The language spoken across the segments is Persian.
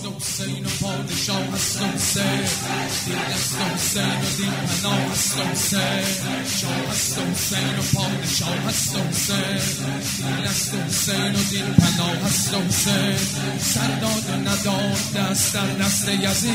حسین و پادشاه هست حسین، دین است حسین و دین پناه هست حسین، شاه هست حسین و پادشاه هست حسین، دین است حسین و دین پناه هست حسین، سرداد و نداد دست در دست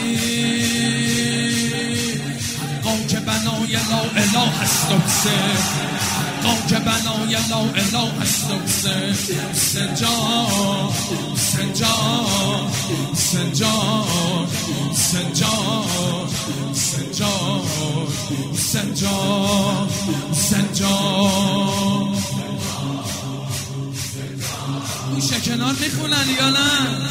یزید، حقا که بنای لا اله هست حسین، حقا که بنای لا اله هست حسین، حسین جان حسین جان حسین جان حسین جان حسین جان حسین جان حسین جان. گوشه کنار میخونن یا نه؟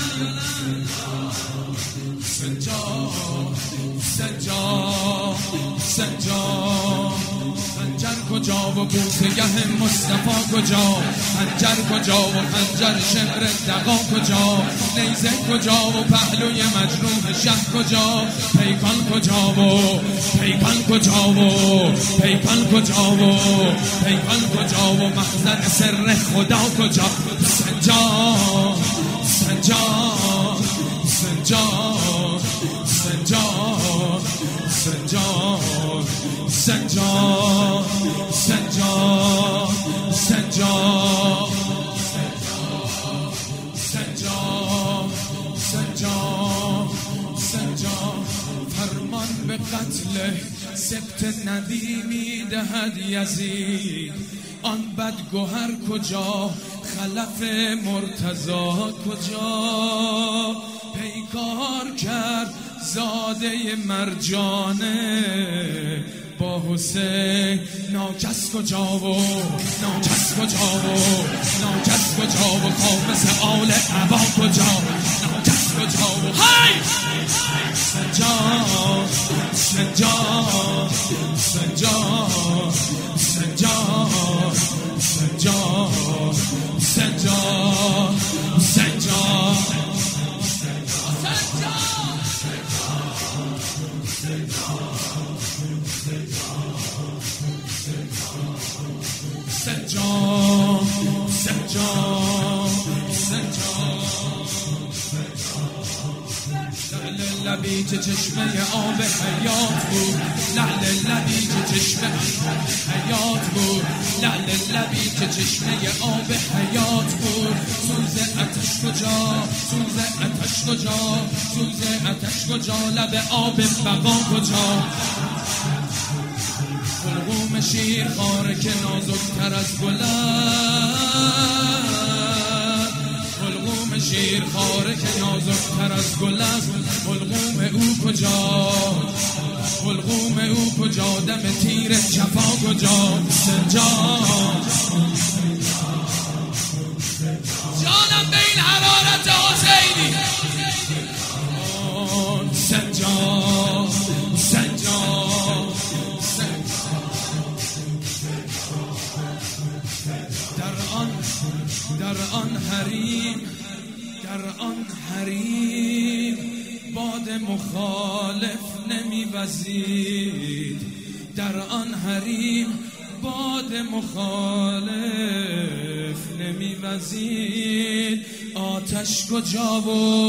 حسین جان حسین جان حسین جان. خنجر کجا و بوسگه مصطفی کجا، خنجر کجا و خنجر شمر دقا کجا، نیزه کجا و پهلوی مجروح شه کجا، پیکان کجا و پیکان کجا و پیکان کجا و پیکان کجا و مخزن سر خدا کجا. حسین جان حسین جان حسین جان حسین جان حسین جان حسین جان حسین جان حسین جان حسین جان حسین جان حسین جان. فرمان به قتل سبط نبی میدهد یزید، آن بدگوهر کجا، خلف مرتضی کجا، پیکار کرد زاده مرجانه با حسین، ناکس کجا و ناکس کجا و ناکس کجا و خامس آل عبا کجا، ناکس کجا و های سنجان سنجان سنجان سنجان سنجان سنجان سنجان. سنجان سنجان سنجان. لعل لبی که چشمه آب حیات بود، لعل لبی که چشمه حیات بود، لعل لبی که چشمه آب حیات بود. سوز آتش کجا، سوز آتش کجا، سوز آتش کجا، لب آب بقا کجا. حلقوم شیر خاره که نازکتر از گلست، حلقوم شیر خاره که نازکتر از گلست. حلقوم او کجا، حلقوم او کجا، دم تیر جفا کجا. سنجان جانم به این حرارت حسینی. سنجان سنجان در آن حریم، در آن حریم باد مخالف نمیوزید، در آن حریم باد مخالف نمیوزید. آتش کجا و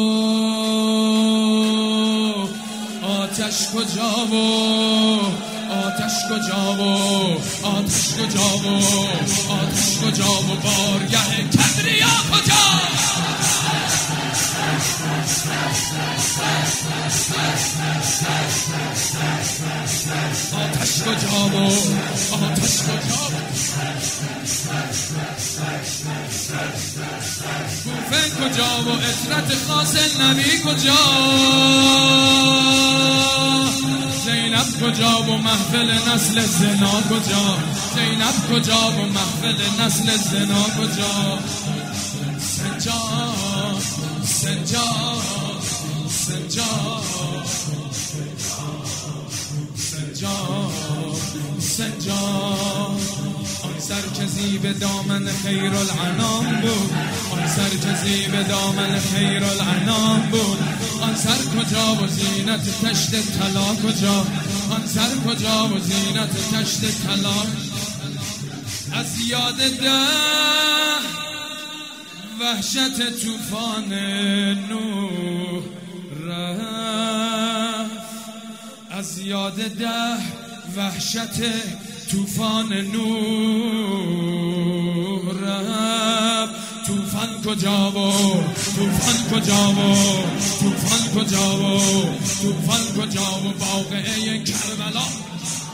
آتش کجا و آتش کجا و آتش کجا و آتش کجا و بارگه کبریا کجا. آتش کجا و آتش کجا، کوفه کجا و عطرت خاص نبی کجا، زینب کجا و محفل نسل زنا کجا، زینب کجا و محفل نسل زنا کجا. سنجان سنجان سنجان سنجان سنجان. آن سر که زیب دامن خیر الانام بود، آن سر که زیب دامن خیر الانام بود. آن سر کجا و زینت تشت طلا کجا، آن سر کجا و زینت تشت طلا. از یاد وحشت طوفان نوح رفت از یاد وحشت طوفان نور رفت. طوفان کجا و طوفان کجا و طوفان کجا و طوفان کجا و واقعه کربلا